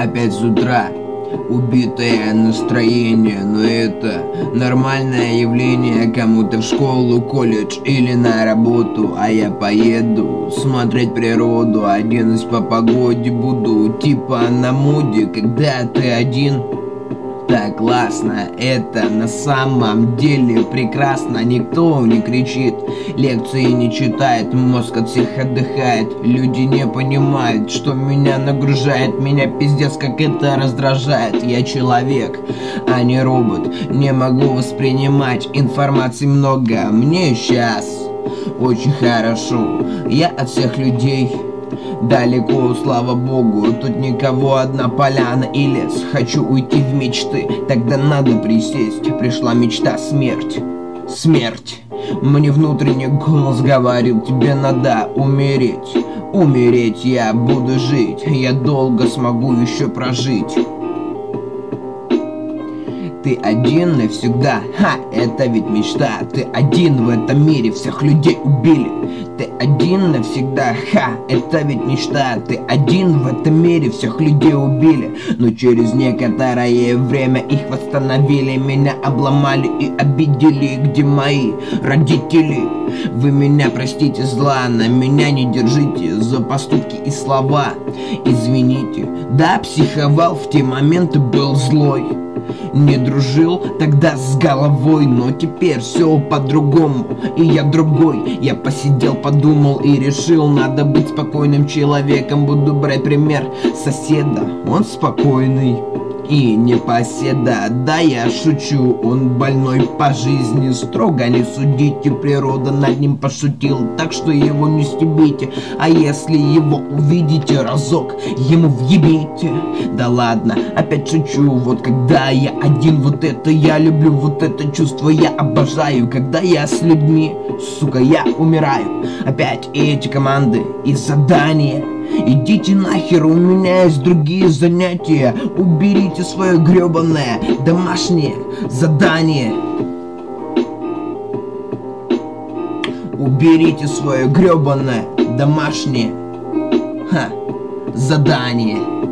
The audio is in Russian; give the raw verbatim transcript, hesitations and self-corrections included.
Опять с утра убитое настроение, но это нормальное явление. Кому-то в школу, колледж или на работу, а я поеду смотреть природу. Оденусь по погоде, буду типа на моде, когда ты один. Так классно, это на самом деле прекрасно. Никто не кричит, лекции не читает, мозг от всех отдыхает. Люди не понимают, что меня нагружает. Меня пиздец как это раздражает. Я человек, а не робот. Не могу воспринимать информации много. Мне сейчас очень хорошо. Я от всех людей далеко, слава богу. Тут никого, одна поляна и лес. Хочу уйти в мечты, тогда надо присесть. Пришла мечта, смерть, смерть. Мне внутренний голос говорил: тебе надо умереть. Умереть я буду жить, я долго смогу еще прожить. Ты один навсегда, ха, это ведь мечта. Ты один в этом мире, всех людей убили. Ты один навсегда, ха, это ведь мечта. Ты один в этом мире, всех людей убили. Но через некоторое время их восстановили. Меня обломали и обидели. Где мои родители? Вы меня простите, зла на меня не держите за поступки и слова. Извините, да, психовал в те моменты, был злой. Не дружил тогда с головой, но теперь все по-другому, и я другой. Я посидел, подумал и решил, надо быть спокойным человеком. Буду брать пример соседа, он спокойный и непоседа. Да, я шучу, он больной по жизни. Строго не судите, природа над ним пошутила, так что его не стебите. А если его увидите разок, ему въебите. Да ладно, опять шучу, вот когда я один, вот это я люблю, вот это чувство я обожаю. Когда я с людьми, сука, я умираю. Опять эти команды и задания. Идите нахер, у меня есть другие занятия. Уберите свое гребаное домашнее задание. Уберите свое гребаное домашнее ха, задание.